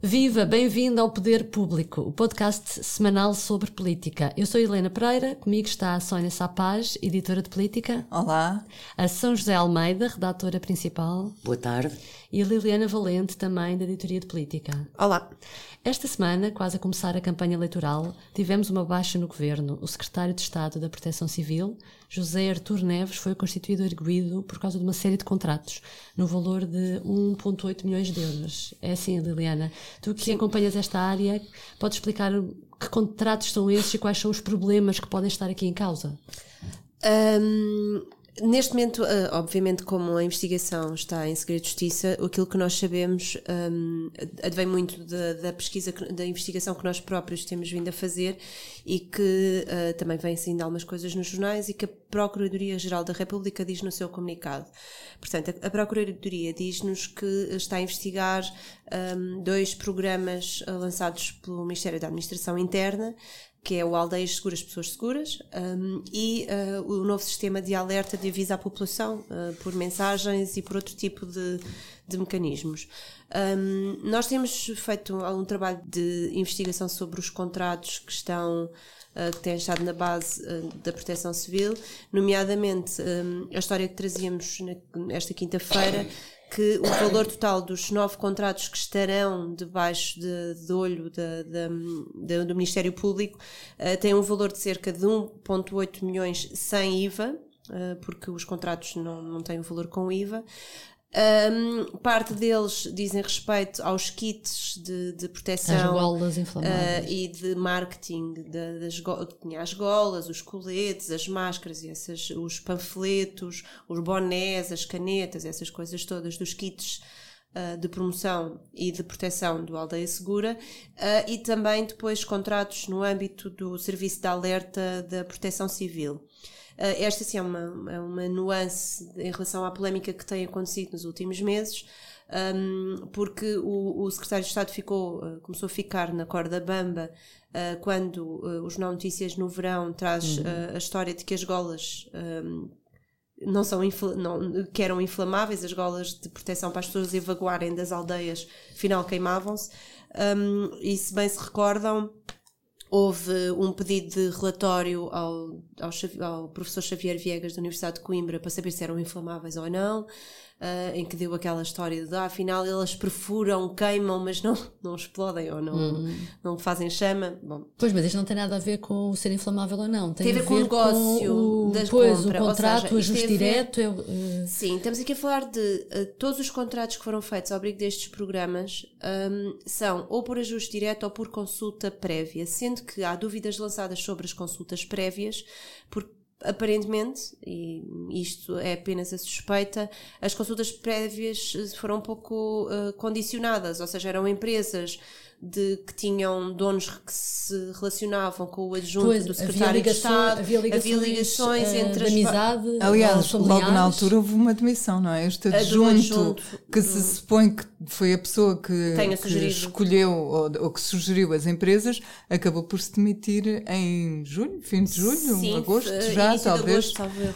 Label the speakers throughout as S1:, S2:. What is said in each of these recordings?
S1: Viva, bem-vindo ao Poder Público, o podcast semanal sobre política. Eu sou Helena Pereira, comigo está a Sónia Sapaz, editora de política.
S2: Olá.
S1: A São José Almeida, redatora principal.
S3: Boa tarde.
S1: E a Liliana Valente, também da editoria de política.
S2: Olá.
S1: Esta semana, quase a começar a campanha eleitoral, tivemos uma baixa no governo. O secretário de Estado da Proteção Civil, José Artur Neves, foi constituído arguido por causa de uma série de contratos, no valor de 1,8 milhões de euros. É assim, Liliana. Tu que acompanhas esta área, podes explicar que contratos são esses e quais são os problemas que podem estar aqui em causa?
S2: Neste momento, obviamente, como a investigação está em segredo de justiça, aquilo que nós sabemos advém muito da pesquisa, da investigação que nós próprios temos vindo a fazer e que também vem saindo algumas coisas nos jornais e que a Procuradoria-Geral da República diz no seu comunicado. Portanto, a Procuradoria diz-nos que está a investigar 2 programas lançados pelo Ministério da Administração Interna, que é o Aldeias Seguras, Pessoas Seguras, e o novo sistema de alerta de aviso à população por mensagens e por outro tipo de mecanismos. Nós temos feito algum trabalho de investigação sobre os contratos que têm estado na base da Proteção Civil, nomeadamente a história que trazíamos esta quinta-feira, que o valor total dos 9 contratos que estarão debaixo de olho do Ministério Público tem um valor de cerca de 1,8 milhões sem IVA, porque os contratos não têm o valor com IVA. Parte deles dizem respeito aos kits de proteção,
S1: as golas inflamáveis
S2: e de marketing tinha as golas, os coletes, as máscaras, os panfletos, os bonés, as canetas, essas coisas todas dos kits de promoção e de proteção do Aldeia Segura, e também depois contratos no âmbito do Serviço de Alerta da Proteção Civil. Esta sim é uma nuance em relação à polémica que tem acontecido nos últimos meses, porque o secretário de Estado começou a ficar na corda bamba quando o Jornal Notícias no verão traz a história de que as golas que eram inflamáveis, as golas de proteção para as pessoas evacuarem das aldeias, afinal queimavam-se, e se bem se recordam, houve um pedido de relatório ao professor Xavier Viegas da Universidade de Coimbra para saber se eram inflamáveis ou não, em que deu aquela história de afinal elas perfuram, queimam, mas não explodem ou não fazem chama. Bom,
S1: pois, mas isto não tem nada a ver com o ser inflamável ou não. Tem a ver
S2: com o negócio da compra.
S1: O contrato, o ajuste direto.
S2: Sim, estamos aqui a falar de todos os contratos que foram feitos ao abrigo destes programas são ou por ajuste direto ou por consulta prévia, sendo que há dúvidas lançadas sobre as consultas prévias, porque aparentemente, e isto é apenas a suspeita, as consultas prévias foram um pouco condicionadas, ou seja, eram empresas que tinham donos que se relacionavam com o adjunto do secretário de Estado, havia ligações entre as
S4: amizade. Aliás, logo na altura houve uma demissão, não é? Este adjunto que se supõe que foi a pessoa que escolheu ou que sugeriu as empresas, acabou por se demitir em julho, fim de julho,
S2: sim,
S4: agosto, já talvez.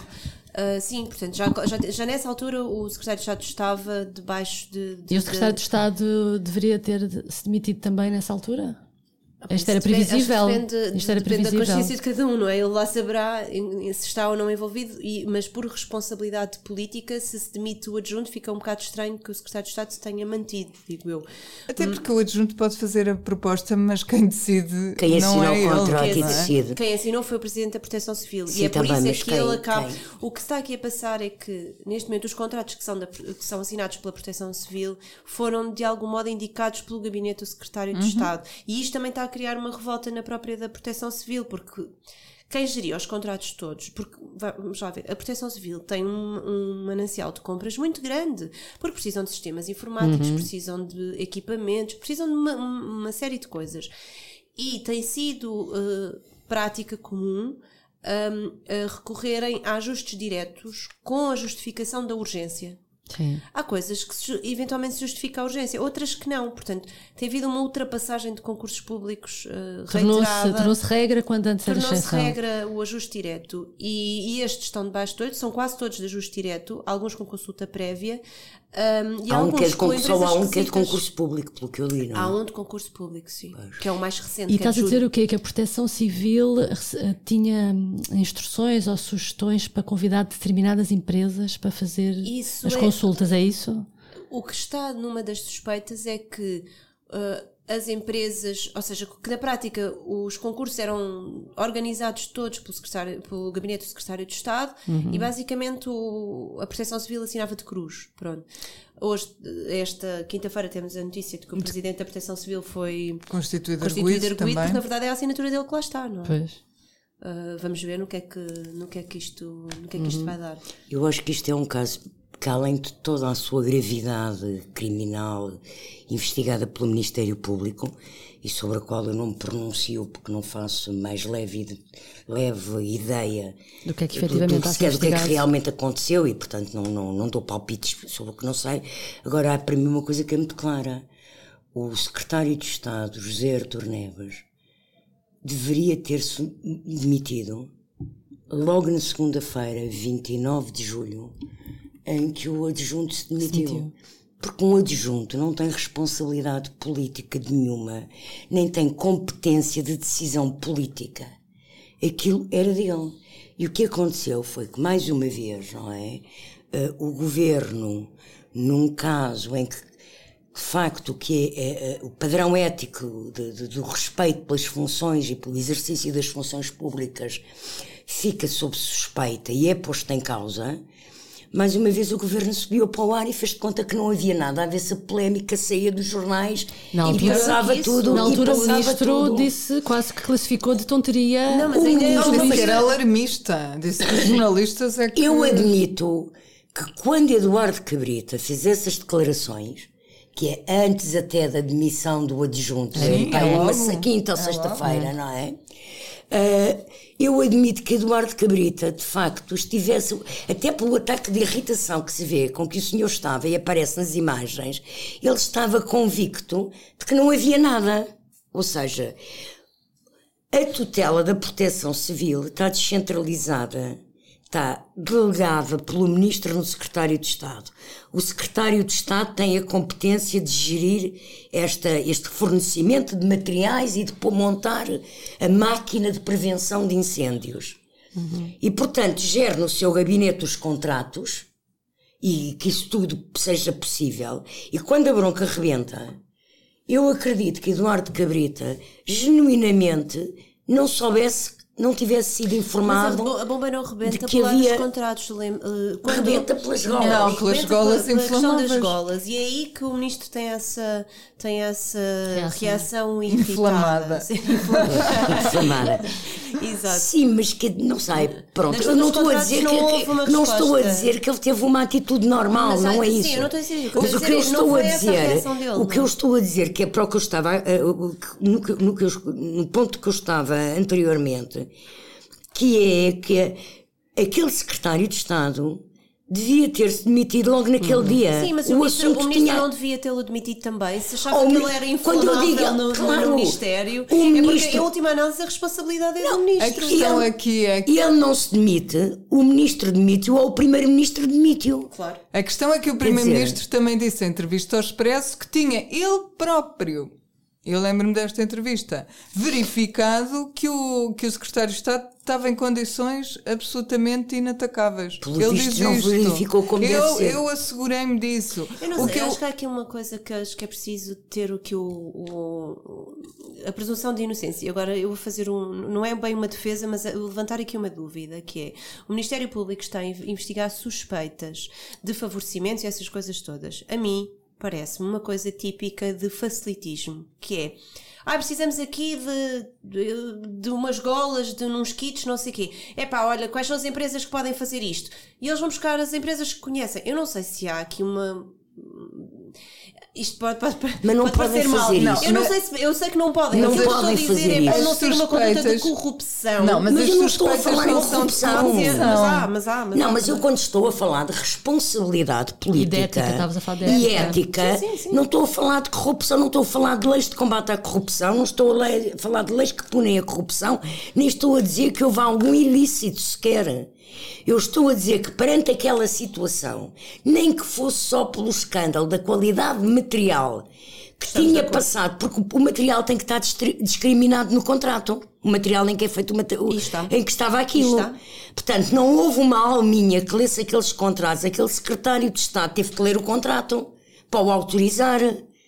S2: Sim, portanto, já nessa altura o secretário de Estado estava debaixo de...
S1: E o secretário de Estado deveria ter se demitido também nessa altura? Isto era previsível.
S2: Depende da consciência de cada um, não é? Ele lá saberá se está ou não envolvido, mas por responsabilidade política, se demite o adjunto, fica um bocado estranho que o secretário de Estado se tenha mantido, digo eu.
S4: Até porque o adjunto pode fazer a proposta, mas quem decide
S3: quem
S4: não é ele.
S3: Quem assinou o contrato e decide.
S2: Quem assinou foi o Presidente da Proteção Civil.
S3: Sim,
S2: e é por
S3: também,
S2: isso que ele acaba...
S3: Quem?
S2: O que está aqui a passar é que, neste momento, os contratos que são assinados pela Proteção Civil foram, de algum modo, indicados pelo Gabinete do Secretário de Estado. E isto também está a criar uma revolta na própria da Proteção Civil, porque quem geria os contratos todos, porque, vamos lá ver, a Proteção Civil tem um manancial de compras muito grande, porque precisam de sistemas informáticos, precisam de equipamentos, precisam de uma série de coisas. E tem sido prática comum recorrerem a ajustes diretos com a justificação da urgência.
S1: Sim.
S2: Há coisas que eventualmente se justifica a urgência, outras que não. Portanto, tem havido uma ultrapassagem de concursos públicos reiterada.
S1: Tornou-se regra quando antes era exceção.
S2: Tornou-se regra o ajuste direto. E estes estão debaixo de todos, são quase todos de ajuste direto, alguns com consulta prévia. Há um
S3: que é de concurso público, pelo que eu li, não é?
S2: Há um de concurso público, sim, que é o mais recente.
S1: E estás a dizer o quê? Que a Proteção Civil tinha instruções ou sugestões para convidar determinadas empresas para fazer as consultas, é isso?
S2: O que está numa das suspeitas é que as empresas, ou seja, que na prática os concursos eram organizados todos pelo gabinete do secretário de Estado e basicamente a Proteção Civil assinava de cruz. Pronto. Hoje, esta quinta-feira, temos a notícia de que o presidente da Proteção Civil foi constituído arguido, porque na verdade é a assinatura dele que lá está, não é?
S1: Pois.
S2: Vamos ver no que é que isto vai dar.
S3: Eu acho que isto é um caso que, além de toda a sua gravidade criminal investigada pelo Ministério Público, e sobre a qual eu não me pronuncio porque não faço mais leve ideia
S1: do que é que efetivamente
S3: do que é que realmente aconteceu, e portanto não dou palpites sobre o que não sei. Agora, há para mim uma coisa que é muito clara: o secretário de Estado, José Artur Neves, deveria ter-se demitido logo na segunda-feira, 29 de julho, em que o adjunto se demitiu. Porque um adjunto não tem responsabilidade política nenhuma, nem tem competência de decisão política. Aquilo era dele. E o que aconteceu foi que, mais uma vez, não é? O governo, num caso em que, de facto, que é o padrão ético do respeito pelas funções e pelo exercício das funções públicas fica sob suspeita e é posto em causa, mais uma vez o governo subiu para o ar e fez de conta que não havia nada a ver, se a polémica saía dos jornais e passava tudo.
S1: Na altura o ministro disse, quase que classificou de tonteria.
S4: Não, mas ainda era alarmista, disse que os jornalistas é que...
S3: Eu admito que quando Eduardo Cabrita fez essas declarações, que é antes até da demissão do adjunto, uma quinta ou sexta-feira, não é? Eu admito que Eduardo Cabrita, de facto, estivesse, até pelo ataque de irritação que se vê com que o senhor estava e aparece nas imagens, ele estava convicto de que não havia nada. Ou seja, a tutela da Proteção Civil está descentralizada, está delegada pelo Ministro no Secretário de Estado. O Secretário de Estado tem a competência de gerir este fornecimento de materiais e de montar a máquina de prevenção de incêndios. E, portanto, gere no seu gabinete os contratos e que isso tudo seja possível. E quando a bronca rebenta, eu acredito que Eduardo Cabrita, genuinamente, não tivesse sido informado.
S2: Mas a bomba não rebenta por lado dos contratos.
S3: Rebenta pelas golas.
S4: Não, pelas golas inflamáveis.
S2: Questão das golas. E é aí que o ministro tem essa reação
S3: inflamada. Exato. Sim, mas que não sei. Pronto, eu não estou a dizer que ele teve uma atitude normal, não é isso.
S2: Sim, eu não estou a dizer isso.
S3: Mas o que eu estou a dizer, eu estou a dizer que é para o que eu estava, no ponto que eu estava anteriormente, que é que aquele secretário de Estado devia ter-se demitido logo naquele dia.
S2: Sim, mas o ministro não devia tê-lo demitido também. Se achava que ele era inflamável no Ministério, porque, em última análise, a responsabilidade é do Ministro.
S4: A questão aqui é que...
S3: ele não se demite, o Ministro demite-o ou o Primeiro-Ministro demite-o.
S2: Claro.
S4: A questão é que o Primeiro-Ministro também disse em entrevista ao Expresso que tinha ele próprio, eu lembro-me desta entrevista, verificado que o Secretário de Estado estava em condições absolutamente inatacáveis.
S3: Ele diz não isto. Verificou como deve ser.
S4: Eu assegurei-me disso.
S2: Eu não sei, acho que há aqui uma coisa que acho que é preciso ter a presunção de inocência. Agora eu vou fazer não é bem uma defesa, mas levantar aqui uma dúvida, que é, o Ministério Público está a investigar suspeitas de favorecimentos e essas coisas todas. A mim parece-me uma coisa típica de facilitismo, que é precisamos aqui de umas golas, de uns kits, não sei o quê. Olha, quais são as empresas que podem fazer isto? E eles vão buscar as empresas que conhecem. Eu não sei se há aqui uma... Isto pode
S3: mas não podem fazer mal. Isso.
S2: Eu sei que não podem.
S3: Não podem fazer isso.
S2: É não ser uma conduta de corrupção.
S3: Não, mas eu não estou a falar em corrupção. Mas eu quando estou a falar de responsabilidade política e ética, não estou a falar de corrupção, não estou a falar de leis de combate à corrupção, não estou a falar de leis que punem a corrupção, nem estou a dizer que houve algum ilícito sequer. Eu estou a dizer que perante aquela situação, nem que fosse só pelo escândalo da qualidade material que tinha passado, porque o material tem que estar discriminado no contrato. O material em que é feito em que estava aquilo. Portanto, não houve uma alminha que lesse aqueles contratos. Aquele secretário de Estado teve que ler o contrato para o autorizar.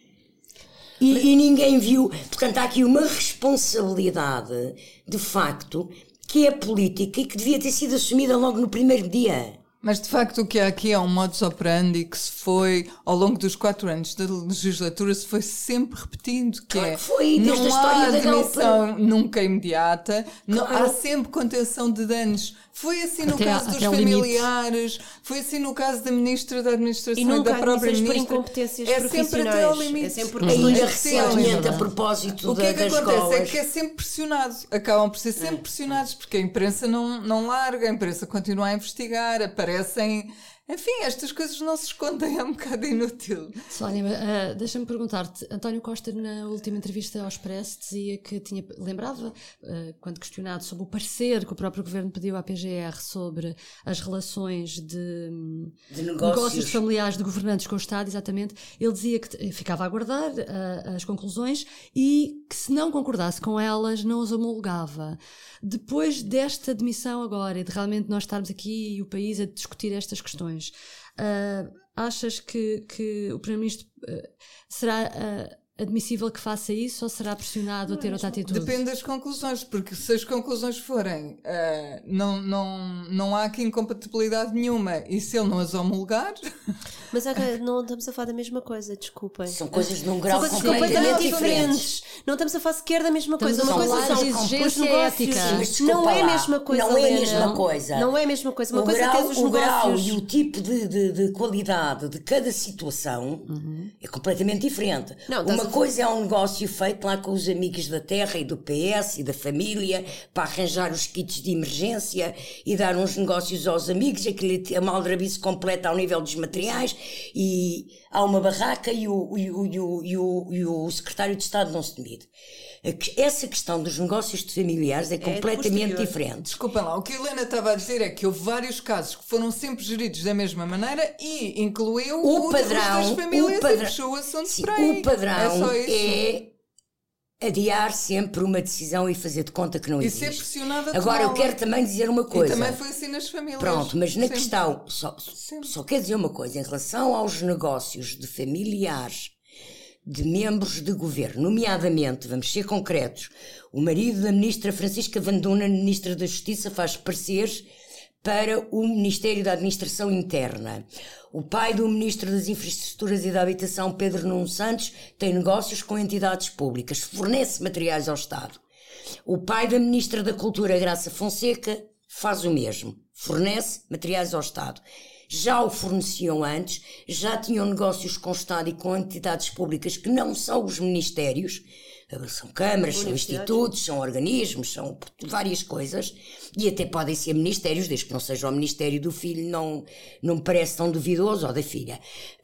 S3: E ninguém viu. Portanto, há aqui uma responsabilidade, de facto, que é política e que devia ter sido assumida logo no primeiro dia.
S4: Mas de facto o que há aqui é um modus operandi que se foi, ao longo dos 4 anos da legislatura, se foi sempre repetindo, que
S3: foi, desde
S4: não
S3: a história
S4: há
S3: da
S4: admissão nunca imediata, há sempre contenção de danos. Foi assim no caso dos familiares, foi assim no caso da Ministra da Administração e da própria Ministra.
S2: Por incompetências
S4: sempre até ao limite.
S2: É sempre
S3: ainda recentemente, a propósito das escolas. O que
S4: acontece é que é sempre pressionado. Acabam por ser sempre pressionados, porque a imprensa não larga, a imprensa continua a investigar, aparecem... Enfim, estas coisas não se escondem, é um bocado inútil.
S1: Sónia, deixa-me perguntar-te, António Costa na última entrevista ao Expresso dizia que lembrava, quando questionado sobre o parecer que o próprio governo pediu à PGR sobre as relações de negócios familiares de governantes com o Estado, exatamente, ele dizia que ficava a aguardar as conclusões e que se não concordasse com elas não as homologava. Depois desta demissão agora e de realmente nós estarmos aqui e o país a discutir estas questões, achas que o Primeiro-Ministro será admissível que faça isso ou será pressionado a ter outra atitude?
S4: Depende das conclusões, porque se as conclusões forem não há aqui incompatibilidade nenhuma e se ele não as homologar...
S2: Mas não estamos a falar da mesma coisa, desculpem.
S3: São coisas num grau
S2: completamente diferentes. Não estamos a falar sequer da mesma coisa. Uma coisa são
S1: exigência ética.
S2: Não é a mesma coisa.
S3: Não é a mesma coisa.
S2: Não é a mesma coisa. Uma coisa é ter os negócios.
S3: O grau e o tipo de qualidade de cada situação é completamente diferente. Uma coisa é um negócio feito lá com os amigos da terra e do PS e da família para arranjar os kits de emergência e dar uns negócios aos amigos, aquele amaldrabice completa ao nível dos materiais. E há uma barraca e o secretário de Estado não se demite. Essa questão dos negócios de familiares é completamente diferente.
S4: Desculpa lá, o que a Helena estava a dizer é que houve vários casos que foram sempre geridos da mesma maneira e incluiu
S3: o padrão
S4: das famílias e puxou o assunto para aí.
S3: O padrão é adiar sempre uma decisão e fazer de conta que não existe.
S4: E ser pressionada.
S3: Agora eu quero também dizer uma coisa.
S4: E também foi assim nas famílias.
S3: Pronto, mas na questão, só quero dizer uma coisa, em relação aos negócios de familiares de membros de governo, nomeadamente, vamos ser concretos, o marido da ministra Francisca Van Dunen, ministra da Justiça, faz pareceres para o Ministério da Administração Interna. O pai do Ministro das Infraestruturas e da Habitação, Pedro Nuno Santos, tem negócios com entidades públicas, fornece materiais ao Estado. O pai da Ministra da Cultura, Graça Fonseca, faz o mesmo, fornece materiais ao Estado. Já o forneciam antes, já tinham negócios com o Estado e com entidades públicas que não são os ministérios, são câmaras, são institutos, são organismos, são várias coisas, e até podem ser ministérios, desde que não seja o ministério do filho, não me parece tão duvidoso, ou da filha.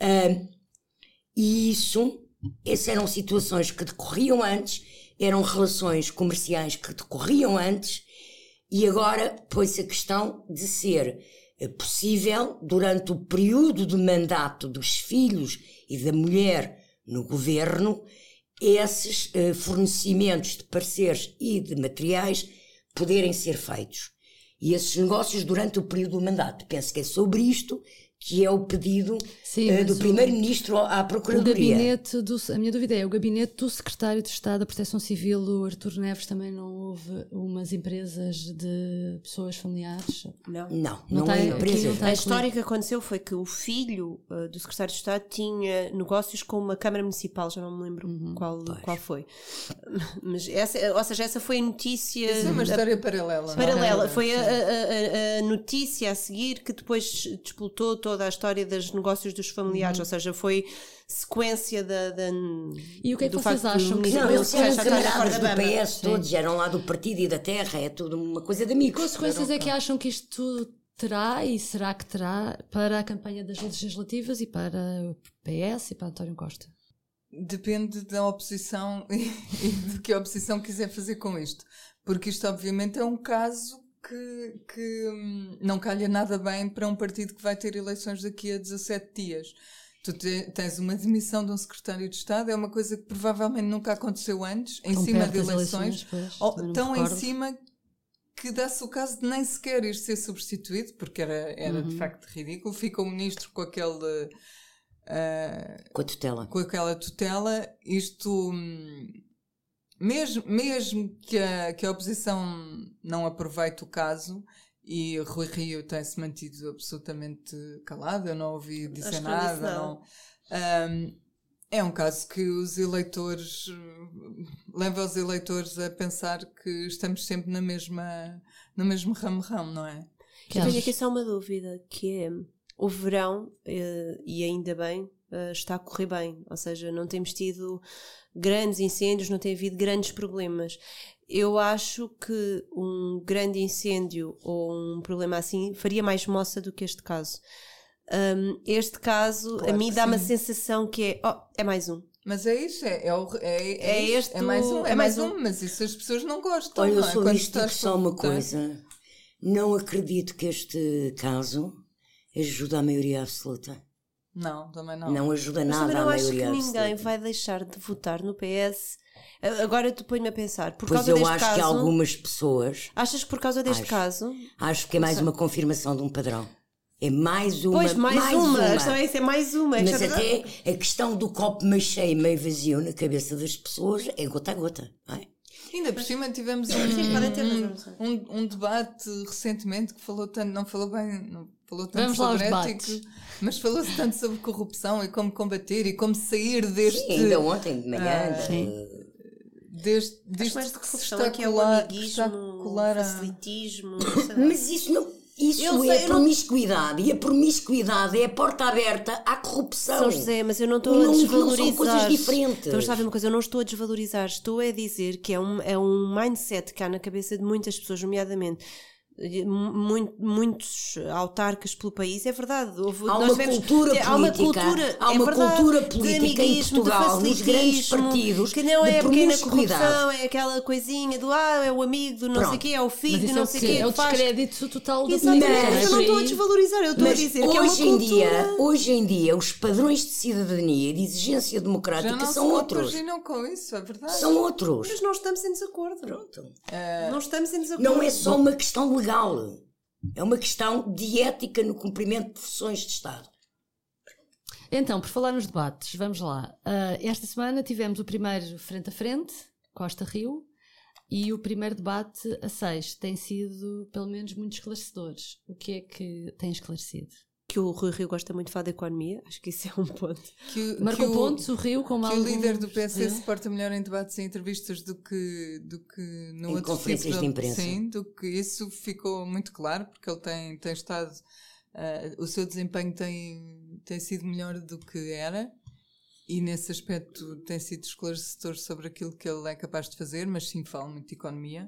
S3: E essas eram situações que decorriam antes, eram relações comerciais que decorriam antes, e agora põe-se a questão de ser possível, durante o período de mandato dos filhos e da mulher no governo, esses fornecimentos de parceiros e de materiais poderem ser feitos. E esses negócios durante o período do mandato. Penso que é sobre isto que é o pedido do Primeiro-Ministro à Procuradoria.
S1: A minha dúvida é, o gabinete do Secretário de Estado da Proteção Civil, o Artur Neves, também não houve umas empresas de pessoas familiares?
S3: Não é empresas.
S2: A história que aconteceu foi que o filho do Secretário de Estado tinha negócios com uma Câmara Municipal, já não me lembro qual foi. Mas essa foi a notícia...
S4: Isso é uma história paralela.
S2: Foi a notícia a seguir que depois despoltou toda a história dos negócios dos familiares, ou seja, foi sequência
S1: E o que é que vocês acham?
S3: Eles eram camaradas do PS, todos eram lá do partido e da terra, é tudo uma coisa de amigos.
S1: Que consequências é que acham que isto terá, e será que terá, para a campanha das legislativas e para o PS e para António Costa?
S4: Depende da oposição e do que a oposição quiser fazer com isto, porque isto obviamente é um caso que não calha nada bem para um partido que vai ter eleições daqui a 17 dias. Tu tens uma demissão de um secretário de Estado, é uma coisa que provavelmente nunca aconteceu antes, em cima de eleições, tão em cima que dá-se o caso de nem sequer ir ser substituído, porque era de facto ridículo. Fica o ministro com aquele...
S3: com a tutela.
S4: Com aquela tutela. Isto... Mesmo que a oposição não aproveite o caso, e Rui Rio tem-se mantido absolutamente calado, eu não ouvi dizer nada, é um caso que os eleitores leva os eleitores a pensar que estamos sempre no mesmo ramo-ramo, não é?
S2: Eu tenho aqui só uma dúvida, que é o verão, e ainda bem, está a correr bem, ou seja, não temos tido grandes incêndios, não tem havido grandes problemas. Eu acho que um grande incêndio ou um problema assim faria mais moça do que este caso. Este caso, claro, a mim dá-me a sensação que é mais um.
S4: Mas é isso, é mais um, mas isso as pessoas não gostam.
S3: Olha,
S4: eu
S3: só isto digo só uma coisa. Não acredito que este caso ajude a maioria absoluta.
S4: Não, também não.
S3: Não ajuda nada a maioria absoluta.
S2: Eu acho que ninguém vai deixar de votar no PS. Agora tu põe-me a pensar, por
S3: pois
S2: causa deste caso...
S3: Pois eu acho que algumas pessoas...
S2: Achas que por causa deste caso...
S3: Acho que é mais uma confirmação de um padrão. É mais uma...
S2: Pois, mais uma. A questão é isso, é mais uma.
S3: Mas até a questão do copo meio cheio e meio vazio na cabeça das pessoas é gota a gota, não é?
S4: Ainda por cima tivemos um debate recentemente que falou tanto, não falou tanto sobre ética, mas falou-se tanto sobre corrupção e como combater e como sair deste...
S3: Sim, ainda ontem de manhã... Deste
S2: que se está que é o amiguismo, o facilitismo...
S3: Mas isso não... Isso é promiscuidade, e a promiscuidade é a porta aberta à corrupção.
S2: São José, mas eu não estou a desvalorizar.
S3: São coisas diferentes.
S2: Então, sabe uma coisa, eu não estou a desvalorizar, estou a dizer que é um mindset que há na cabeça de muitas pessoas, nomeadamente muitos autarcas pelo país, é verdade.
S3: Há uma cultura política em Portugal, nos grandes partidos,
S2: que não é a pequena corrupção, é aquela coisinha do é o amigo do não sei o quê, é o filho do não sei o quê.
S1: É o descrédito total da
S2: política. Eu não estou a desvalorizar, eu estou a dizer que é uma cultura...
S3: Hoje em dia, os padrões de cidadania e de exigência democrática são outros.
S4: Já não com isso, é verdade.
S3: São outros.
S2: Mas não estamos em desacordo.
S3: Pronto.
S2: Não estamos em desacordo.
S3: Não é só uma questão legal. É uma questão de ética no cumprimento de funções de Estado.
S1: Então, por falar nos debates, vamos lá. Esta semana tivemos o primeiro frente a frente, Costa-Rio, e o primeiro debate a 6 tem sido, pelo menos, muito esclarecedores. O que é que tem esclarecido?
S2: Que o Rui Rio gosta muito de falar de economia, acho que isso é um ponto.
S1: Marcou pontos o Rio com
S4: que o líder do PSD se porta melhor em debates e entrevistas do que no
S3: em
S4: outro
S3: conferências
S4: tipo
S3: de imprensa.
S4: Sim, do que isso ficou muito claro, porque ele tem estado, o seu desempenho tem sido melhor do que era, e nesse aspecto tem sido esclarecedor sobre aquilo que ele é capaz de fazer, mas sim fala muito de economia.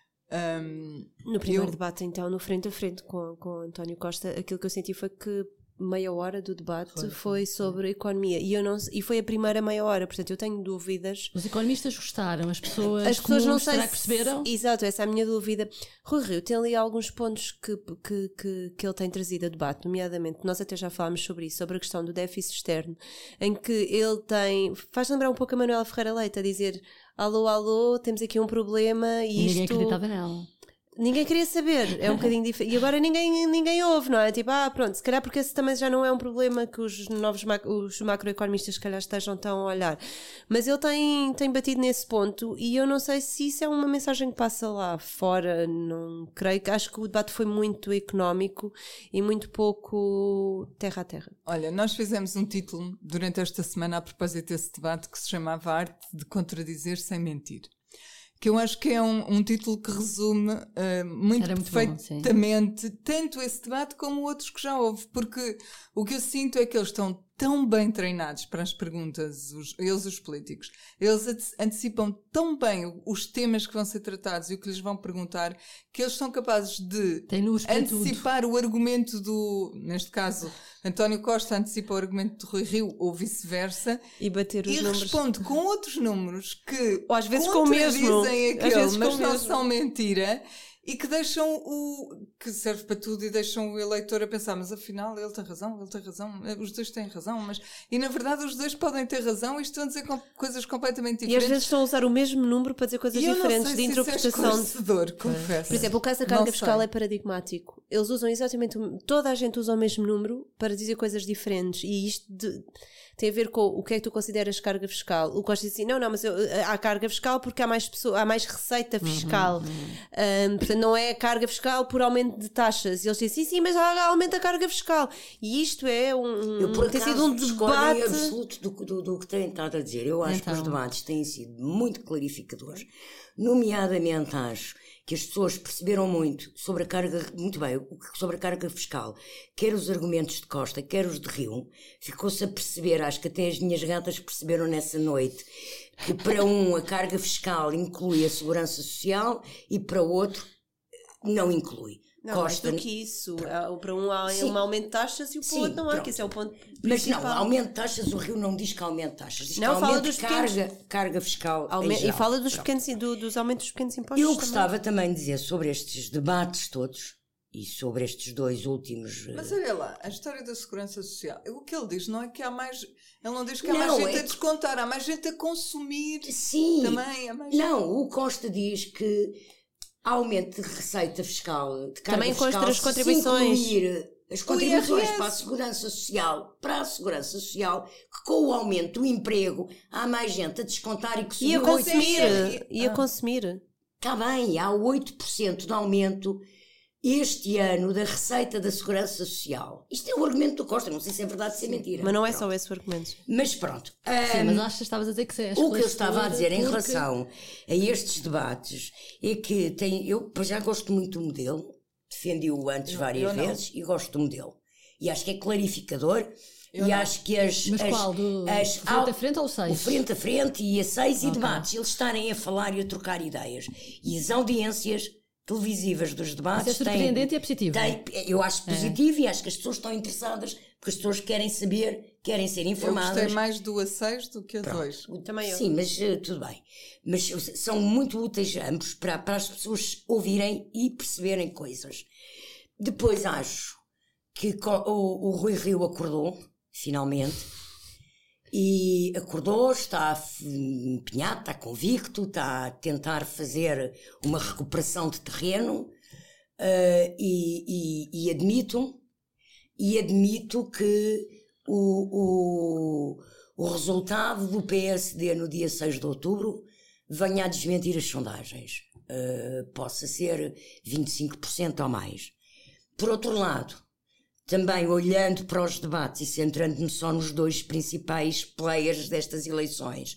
S2: No primeiro debate, então, no frente a frente com António Costa, aquilo que eu senti foi que meia hora do debate foi sobre economia e foi a primeira meia hora, portanto eu tenho dúvidas.
S1: Os economistas gostaram, as pessoas
S2: não sei
S1: se perceberam?
S2: Exato, essa é a minha dúvida. Rui Rio tem ali alguns pontos que ele tem trazido a debate, nomeadamente, nós até já falámos sobre isso, sobre a questão do déficit externo, em que ele faz lembrar um pouco a Manuela Ferreira Leite a dizer: alô, temos aqui um problema e
S1: ninguém acreditava nela.
S2: Ninguém queria saber, é um bocadinho diferente. E agora ninguém ouve, não é? Tipo, pronto, se calhar porque esse também já não é um problema que os macroeconomistas se calhar estejam tão a olhar. Mas ele tem batido nesse ponto e eu não sei se isso é uma mensagem que passa lá fora, não creio. Acho que o debate foi muito económico e muito pouco terra a terra.
S4: Olha, nós fizemos um título durante esta semana a propósito desse debate que se chamava Arte de Contradizer Sem Mentir. Que eu acho que é um título que resume muito perfeitamente tanto esse debate como outros que já houve, porque o que eu sinto é que eles estão tão bem treinados para as perguntas, os políticos, eles antecipam tão bem os temas que vão ser tratados e o que lhes vão perguntar, que eles são capazes de antecipar o argumento neste caso, António Costa antecipa o argumento de Rui Rio ou vice-versa
S2: e bater os números.
S4: Responde com outros números que
S2: ou às vezes com o mesmo,
S4: aquele, mas não são mentira. e que deixam que serve para tudo e deixam o eleitor a pensar, mas afinal ele tem razão, os dois têm razão, e na verdade os dois podem ter razão e estão a dizer coisas completamente diferentes.
S2: E às vezes estão a usar o mesmo número para dizer coisas diferentes de interpretação.
S4: Confesso.
S2: Por exemplo, o caso da carga fiscal é paradigmático. Eles usam exatamente, toda a gente usa o mesmo número para dizer coisas diferentes, e isto tem a ver com o que é que tu consideras carga fiscal. O Costa diz assim, não, mas há carga fiscal porque há mais receita fiscal. Portanto, não é carga fiscal por aumento de taxas. E eles dizem, sim, mas há aumento da carga fiscal. E isto é tem sido um debate
S3: absoluto do que têm estado a dizer. Eu acho que os debates têm sido muito clarificadores. Nomeadamente, acho que as pessoas perceberam muito sobre a carga fiscal, quer os argumentos de Costa, quer os de Rio. Ficou-se a perceber, acho que até as minhas gatas perceberam nessa noite, que para um a carga fiscal inclui a segurança social e para o outro não inclui.
S2: Não, Costa, mais do que isso. Para um há um aumento de taxas e o outro não há, que esse é o ponto principal.
S3: Mas não, aumento de taxas, o Rio não diz que aumento de taxas, diz que aumento de carga fiscal.
S2: E fala dos aumentos dos pequenos impostos.
S3: Eu gostava também de dizer sobre estes debates todos e sobre estes dois últimos...
S4: Mas olha lá, a história da segurança social, o que ele diz não é que há mais... Ele não diz que há mais gente a descontar, há mais gente a consumir.
S3: Sim.
S4: Também há mais
S3: não, gente. O Costa diz que aumento de receita fiscal, de carga
S2: também
S3: fiscal,
S2: consta as contribuições.
S3: As contribuições para a Segurança Social, que com o aumento do emprego há mais gente a descontar e que subiu
S2: e a consumir.
S3: Está bem, há 8% de aumento este ano da receita da Segurança Social. Isto é o argumento do Costa, não sei se é verdade ou se é mentira.
S2: Mas não é só esse o argumento.
S3: Mas pronto.
S1: Sim, mas acho que estavas a dizer que é
S3: o que eu estava a dizer em relação a estes debates é que eu já gosto muito do modelo, defendi-o antes várias vezes e gosto do modelo. E acho que é clarificador. Acho que
S1: Mas qual? Frente a frente ou o 6?
S3: O frente a frente e a 6 e debates. Eles estarem a falar e a trocar ideias. E as audiências televisivas dos debates.
S1: Isso é surpreendente e é positivo.
S3: Eu acho positivo e acho que as pessoas estão interessadas porque as pessoas querem saber, querem ser informadas.
S4: Eu gostei mais do A6 do que a 2.
S3: Também sim, mas tudo bem. Mas são muito úteis ambos para as pessoas ouvirem e perceberem coisas. Depois acho que o Rui Rio acordou, finalmente, e acordou, está empenhado, está convicto, está a tentar fazer uma recuperação de terreno, e admito que o resultado do PSD no dia 6 de outubro venha a desmentir as sondagens, possa ser 25% ou mais. Por outro lado, também olhando para os debates e centrando-me só nos dois principais players destas eleições,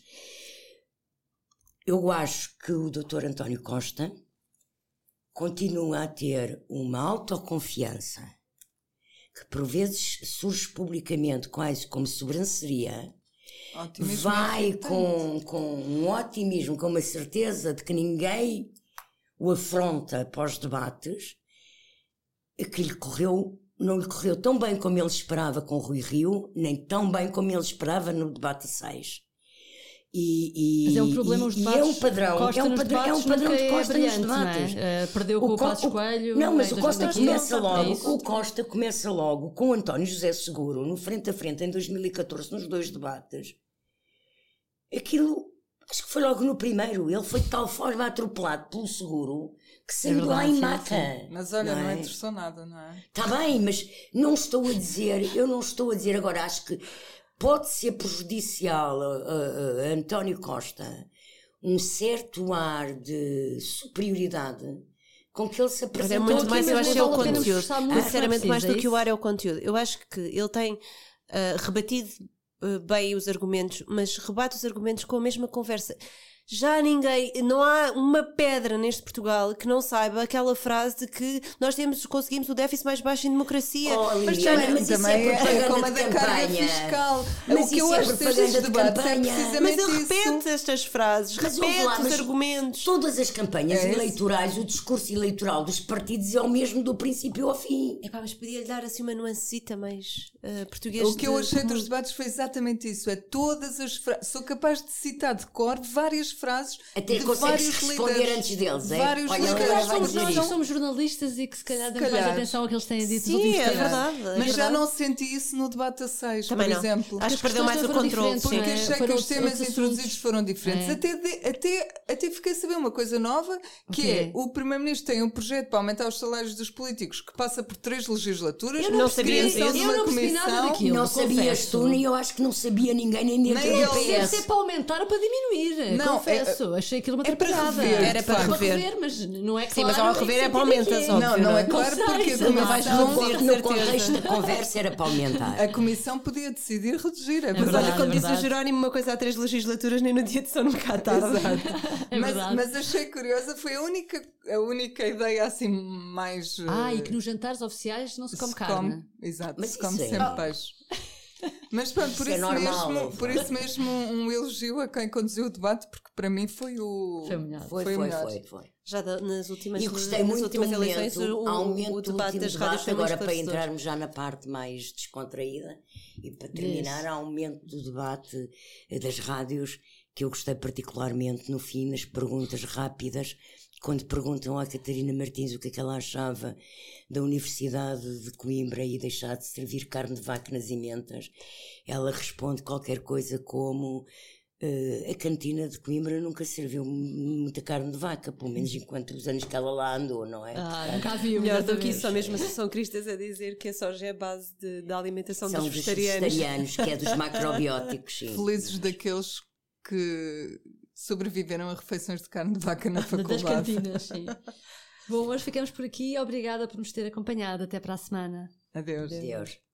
S3: eu acho que o Dr. António Costa continua a ter uma autoconfiança que por vezes surge publicamente quase como sobranceria, vai com um otimismo, com uma certeza de que ninguém o afronta após debates, que não lhe correu tão bem como ele esperava com o Rui Rio, nem tão bem como ele esperava no debate 6.
S1: Mas é um problema os debates.
S3: É um padrão de Costa nos debates.
S1: Perdeu com o Passos Coelho.
S3: Não, mas o Costa começa logo com o António José Seguro, no frente a frente, em 2014, nos dois debates. Aquilo, acho que foi logo no primeiro. Ele foi de tal forma atropelado pelo Seguro que saiu lá em maca.
S4: Mas olha, não interessou nada, não é?
S3: Está bem, mas eu não estou a dizer agora, acho que pode ser prejudicial a António Costa um certo ar de superioridade com que ele se apresenta.
S2: Mas é muito mais, eu acho que é o conteúdo. Sinceramente, mais do que o ar é o conteúdo. Eu acho que ele tem rebatido bem os argumentos, mas rebate os argumentos com a mesma conversa. Já não há uma pedra neste Portugal que não saiba aquela frase de que nós conseguimos o déficit mais baixo em democracia.
S3: Mas também é como a da carga fiscal.
S4: Mas o que eu acho destes debates é precisamente isso.
S2: Mas ele repete estas frases, repete os argumentos.
S3: Todas as campanhas eleitorais, o discurso eleitoral dos partidos é o mesmo do princípio ao fim.
S2: Mas podia-lhe dar assim uma nuancita mais portuguesa.
S4: O que eu achei dos debates foi exatamente isso. Todas as frases. Sou capaz de citar de cor várias frases
S3: até
S4: de
S3: vários
S4: responder
S3: líderes, antes deles,
S4: vários
S1: nós somos jornalistas e que se calhar damos mais atenção ao que eles têm dito nos últimos
S2: tempos. Verdade.
S4: Mas já não senti isso no debate a 6, por exemplo.
S2: Acho que perdeu mais o controle.
S4: Porque achei que os temas introduzidos foram diferentes. Até fiquei a saber uma coisa nova, que é o Primeiro-Ministro tem um projeto para aumentar os salários dos políticos que passa por 3 legislaturas.
S2: Eu não sabia disso.
S1: Eu não percebi nada daquilo.
S3: Não sabias tu, nem eu acho que não sabia ninguém, nem dentro do PS.
S1: Deve ser para aumentar ou para diminuir. Não, confesso. Achei aquilo uma atrapalhada.
S2: Era para rever.
S1: Mas não é claro.
S2: Sim, mas ao rever é para aumentar.
S4: Não é claro, porque
S3: no contexto da conversa era para aumentar.
S4: A Comissão podia decidir reduzir.
S2: Mas olha, como disse o Jerónimo, uma coisa há 3 legislaturas, nem no dia de São nunca tarde.
S4: Mas achei curiosa, foi a única ideia assim mais...
S1: e que nos jantares oficiais não se come carne.
S4: Exato, mas se come sempre peixe. Mas pronto, por isso mesmo um elogio a quem conduziu o debate, porque para mim foi o melhor.
S3: Foi.
S2: Já nas últimas,
S3: e gostei muito
S2: últimas
S3: do
S2: eleições
S3: o
S2: debate das rádios foi
S3: agora para entrarmos já na parte mais descontraída e para terminar, há um momento do debate das rádios que eu gostei particularmente no fim, nas perguntas rápidas, quando perguntam à Catarina Martins o que é que ela achava da Universidade de Coimbra e deixar de servir carne de vaca nas ementas, ela responde qualquer coisa como a cantina de Coimbra nunca serviu muita carne de vaca, pelo menos enquanto os anos que ela lá andou, não é?
S1: Nunca vi.
S2: Melhor do que isso, só mesmo a Associação Cristas a dizer que a soja é a base da alimentação dos vegetarianos.
S3: Que é dos macrobióticos, sim.
S4: Felizes daqueles que sobreviveram a refeições de carne de vaca na faculdade.
S1: Das cantinas, sim. Bom, hoje ficamos por aqui. Obrigada por nos ter acompanhado. Até para a semana.
S4: Adeus.
S3: Adeus.